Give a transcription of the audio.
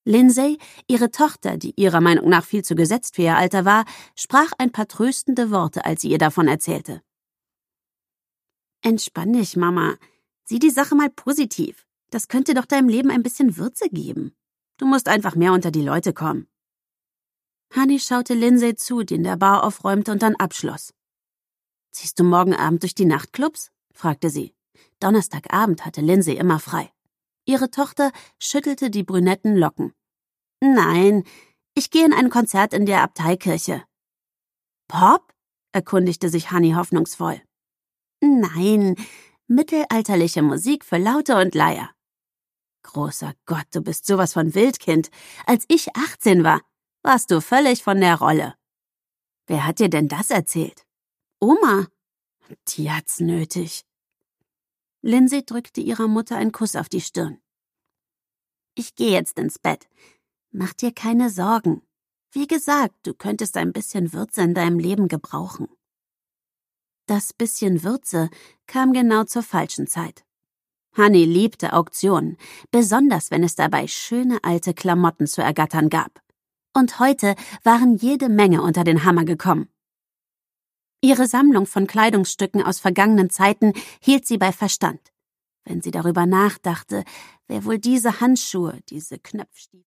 Lindsay, ihre Tochter, die ihrer Meinung nach viel zu gesetzt für ihr Alter war, sprach ein paar tröstende Worte, als sie ihr davon erzählte. »Entspann dich, Mama. Sieh die Sache mal positiv. Das könnte doch deinem Leben ein bisschen Würze geben. Du musst einfach mehr unter die Leute kommen.« Honey schaute Lindsay zu, die in der Bar aufräumte und dann abschloss. »Ziehst du morgen Abend durch die Nachtclubs?« fragte sie. Donnerstagabend hatte Lindsay immer frei. Ihre Tochter schüttelte die brünetten Locken. »Nein, ich gehe in ein Konzert in der Abteikirche.« »Pop?« erkundigte sich Honey hoffnungsvoll. »Nein, mittelalterliche Musik für Laute und Leier.« »Großer Gott, du bist sowas von Wildkind. Als ich 18 war, warst du völlig von der Rolle.« »Wer hat dir denn das erzählt?« »Oma.« »Die hat's nötig.« Lindsay drückte ihrer Mutter einen Kuss auf die Stirn. »Ich gehe jetzt ins Bett. Mach dir keine Sorgen. Wie gesagt, du könntest ein bisschen Würze in deinem Leben gebrauchen.« Das bisschen Würze kam genau zur falschen Zeit. Honey liebte Auktionen, besonders wenn es dabei schöne alte Klamotten zu ergattern gab. Und heute waren jede Menge unter den Hammer gekommen. Ihre Sammlung von Kleidungsstücken aus vergangenen Zeiten hielt sie bei Verstand. Wenn sie darüber nachdachte, wer wohl diese Handschuhe, diese Knöpfstiefel